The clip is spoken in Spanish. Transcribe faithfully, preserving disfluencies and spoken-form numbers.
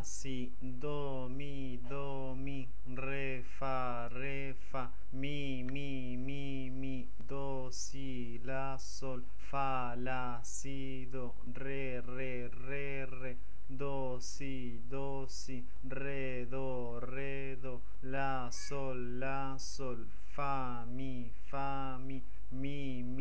si, do, mi, do, mi, re, fa, re, fa, mi, mi, mi, mi, do, si, la, sol, fa, la, si, do, re, re, re, re, do, si, do, si, re, do, re, do, la, sol, la, sol, fa, mi, fa, mi, mi,